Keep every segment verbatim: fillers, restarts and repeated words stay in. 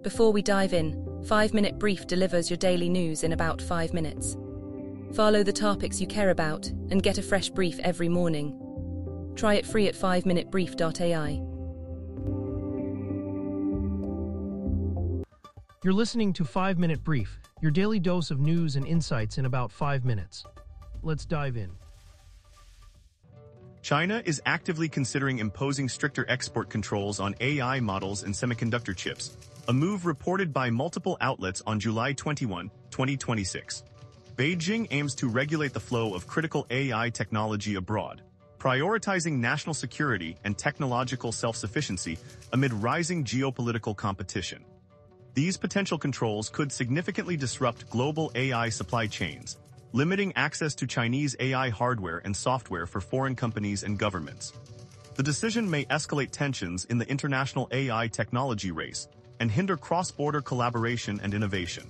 Before we dive in, five minute Brief delivers your daily news in about five minutes. Follow the topics you care about and get a fresh brief every morning. Try it free at five minute brief dot A I. You're listening to five minute Brief, your daily dose of news and insights in about five minutes. Let's dive in. China is actively considering imposing stricter export controls on A I models and semiconductor chips, a move reported by multiple outlets on July twenty-first, twenty twenty-six. Beijing aims to regulate the flow of critical A I technology abroad, prioritizing national security and technological self-sufficiency amid rising geopolitical competition. These potential controls could significantly disrupt global A I supply chains, limiting access to Chinese A I hardware and software for foreign companies and governments. The decision may escalate tensions in the international A I technology race and hinder cross-border collaboration and innovation.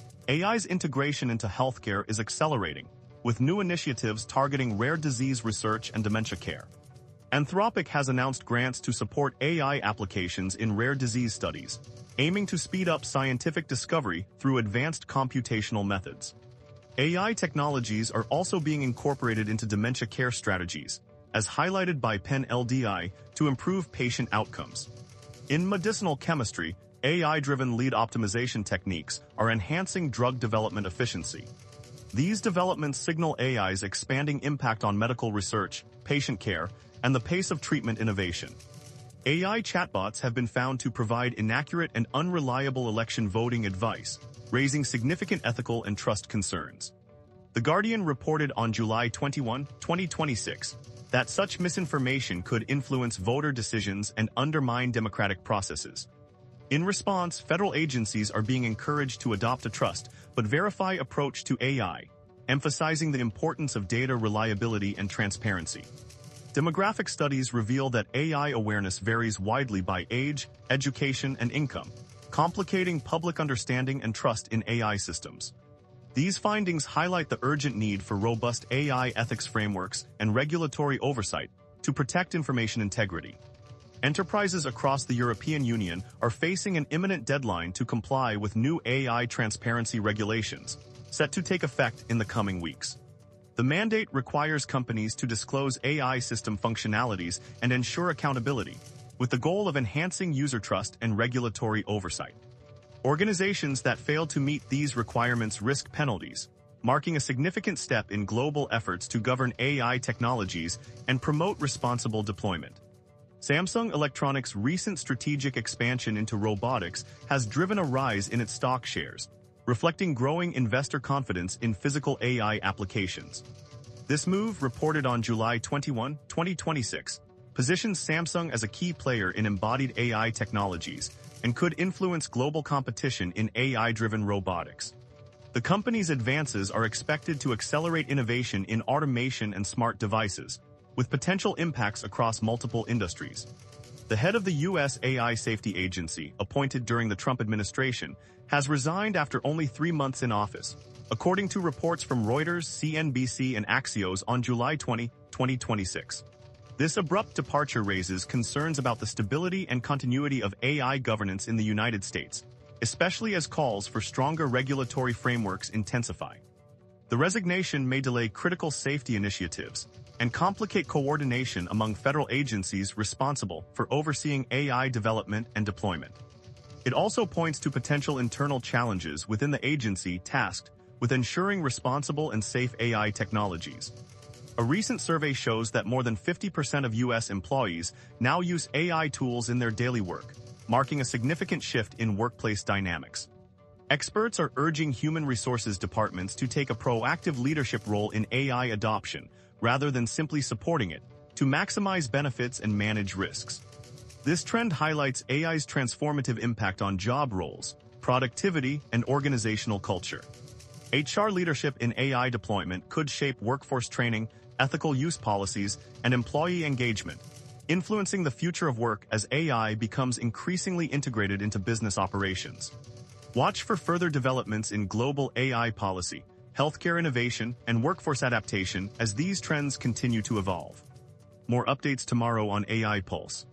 A I's integration into healthcare is accelerating, with new initiatives targeting rare disease research and dementia care. Anthropic has announced grants to support A I applications in rare disease studies, aiming to speed up scientific discovery through advanced computational methods. A I technologies are also being incorporated into dementia care strategies, as highlighted by Penn L D I, to improve patient outcomes. In medicinal chemistry, A I-driven lead optimization techniques are enhancing drug development efficiency. These developments signal A I's expanding impact on medical research, patient care, and the pace of treatment innovation. A I chatbots have been found to provide inaccurate and unreliable election voting advice, raising significant ethical and trust concerns. The Guardian reported on July twenty-first, twenty twenty-six, that such misinformation could influence voter decisions and undermine democratic processes. In response, federal agencies are being encouraged to adopt a trust but verify approach to A I, emphasizing the importance of data reliability and transparency. Demographic studies reveal that A I awareness varies widely by age, education, and income, complicating public understanding and trust in A I systems. These findings highlight the urgent need for robust A I ethics frameworks and regulatory oversight to protect information integrity. Enterprises across the European Union are facing an imminent deadline to comply with new A I transparency regulations, set to take effect in the coming weeks. The mandate requires companies to disclose A I system functionalities and ensure accountability, with the goal of enhancing user trust and regulatory oversight. Organizations that fail to meet these requirements risk penalties, marking a significant step in global efforts to govern A I technologies and promote responsible deployment. Samsung Electronics' recent strategic expansion into robotics has driven a rise in its stock shares, reflecting growing investor confidence in physical A I applications. This move, reported on July twenty-first, twenty twenty-six, positions Samsung as a key player in embodied A I technologies and could influence global competition in A I-driven robotics. The company's advances are expected to accelerate innovation in automation and smart devices, with potential impacts across multiple industries. The head of the U S A I Safety Agency, appointed during the Trump administration, has resigned after only three months in office, according to reports from Reuters, C N B C, and Axios on July twentieth, twenty twenty-six. This abrupt departure raises concerns about the stability and continuity of A I governance in the United States, especially as calls for stronger regulatory frameworks intensify. The resignation may delay critical safety initiatives and complicate coordination among federal agencies responsible for overseeing A I development and deployment. It also points to potential internal challenges within the agency tasked with ensuring responsible and safe A I technologies. A recent survey shows that more than fifty percent of U S employees now use A I tools in their daily work, marking a significant shift in workplace dynamics. Experts are urging human resources departments to take a proactive leadership role in A I adoption, rather than simply supporting it, to maximize benefits and manage risks. This trend highlights A I's transformative impact on job roles, productivity, and organizational culture. H R leadership in A I deployment could shape workforce training, ethical use policies, and employee engagement, influencing the future of work as A I becomes increasingly integrated into business operations. Watch for further developments in global A I policy, healthcare innovation, and workforce adaptation as these trends continue to evolve. More updates tomorrow on A I Pulse.